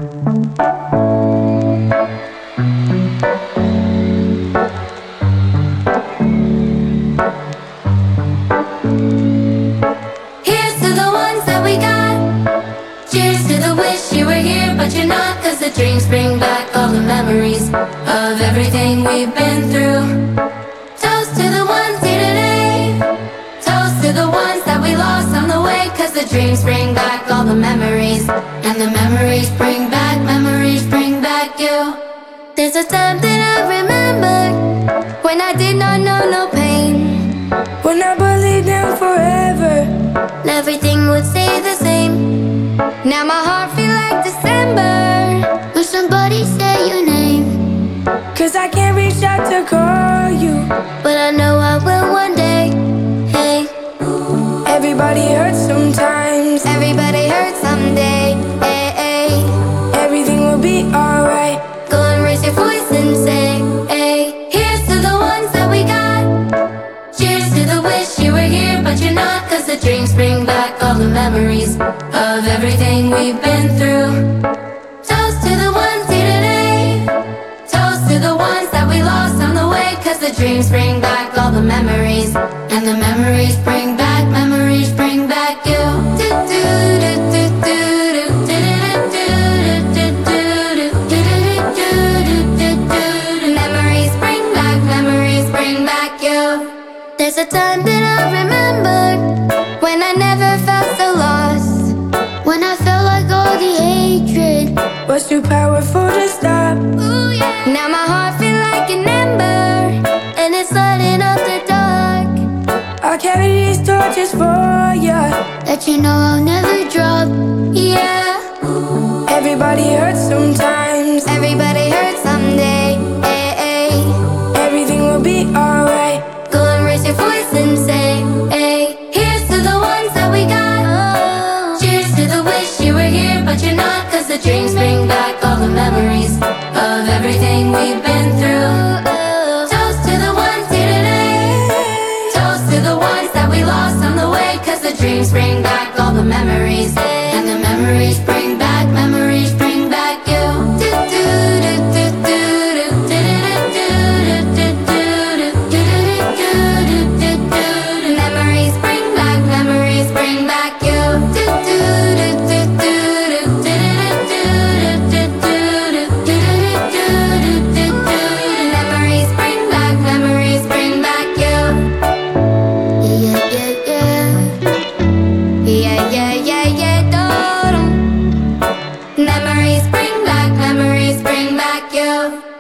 Here's to the ones that we got. Cheers to the wish you were here, but you're not. 'Cause the dreams bring back all the memories of everything we've been through. Toast to the ones here today. Toast to the ones that we lost on the way. 'Cause the dreams bring back all the memories. And the memories bring back you. There's a time that I remember when I did not know no pain. When I believed in forever, And everything would stay the same. Now my heart feel like December. Will somebody say your name? 'cause I can't reach out to call you. But I know I will one day. Hey, Everybody hurts sometimes. everybody hurts someday. Hey, hey. Everything will be alright. Go and raise your voice and say, hey. Here's to the ones that we got. Cheers to the wish you were here, but you're not. 'Cause the dreams bring back all the memories of everything we've been through. Toast to the ones here today. Toast to the ones that we lost on the way. 'Cause the dreams bring back all the memories. And the memories bring back you. Memories bring back you. There's a time that I remember when I never felt so lost. When I felt like all the hatred Was too powerful to stop. ooh, yeah. Now my heart feel like an ember, and it's lighting up the dark. I'll carry these torches for ya. That you know I'll never drop. Yeah, Everybody hurts sometimes. everybody hurts someday. Hey, hey. Everything will be alright. Go and raise your voice and say, hey. Here's to the ones that we got. Cheers to the wish you were here, but you're not. 'Cause the dreams bring back all the memories of everything we've been through. Toast to the ones here today. Toast to the ones that we lost on the way. 'Cause the dreams bring back all the memories. And the memories bring back you. Memories bring back you. Memories bring back you. Yeah, yeah, yeah. Yeah, yeah, yeah, yeah, do-dum. Memories bring back you.